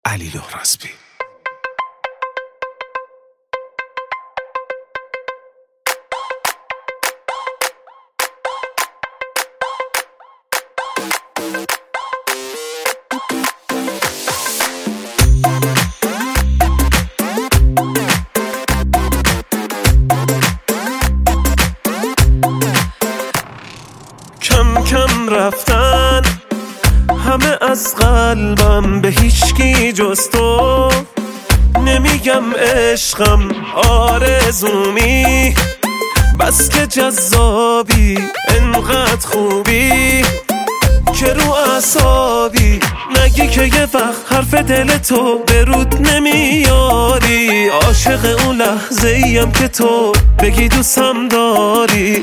علی لهرازبی. کم کم رفتن همه از قلبم، به هیچکی جز تو نمیگم عشقم آرزومی، بس که جذابی انقدر خوبی که رو اعصابی، نگی که یه وقت حرف دل تو به رود نمیاری، عاشق اون لحظه ایم که تو بگی دوستم داری.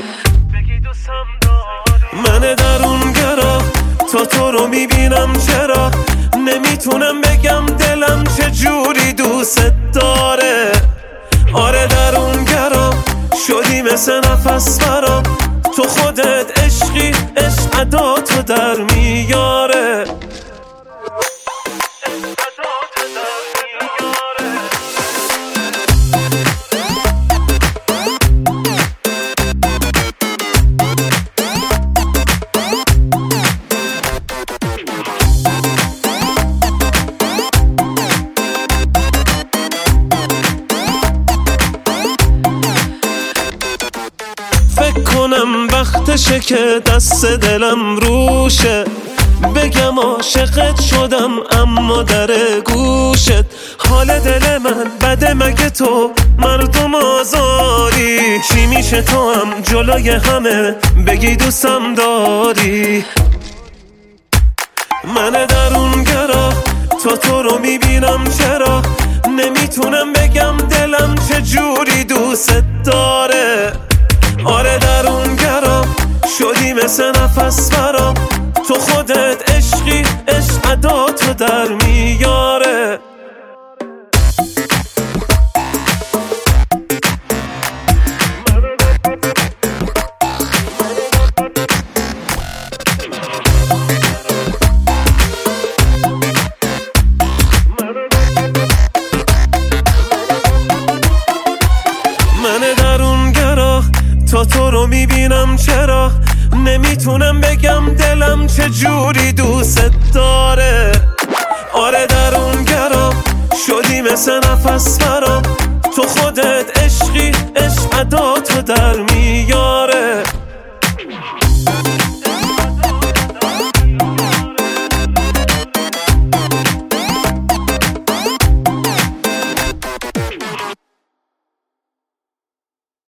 من درونگرا تو رو میبینم، چرا نمیتونم بگم دلم چجوری دوست داره. آره درونگرا شدی مثل نفس برام، تو خودت عشقی، عشق عداتو در میاره. فکر کنم وقتشه که دست دلم روشه، بگم عاشقت شدم اما در گوشت. حال دل من بده مگه تو مردم آزاری، چی میشه تو هم جلوی همه بگی دوستم داری. من درونگرا تو رو میبینم، چرا نمیتونم بگم دلم چجوری دوست داره. آره درونگرا شدی مثل نفس برام، تو خودت عشقی، عشق عداتو در میاره. من درونگرا تو رو میبینم، چرا نمیتونم بگم دلم چجوری دوست داره. آره درونگرا شدی مثل نفس برام، تو خودت عشقی، عشق عداتو در میاره.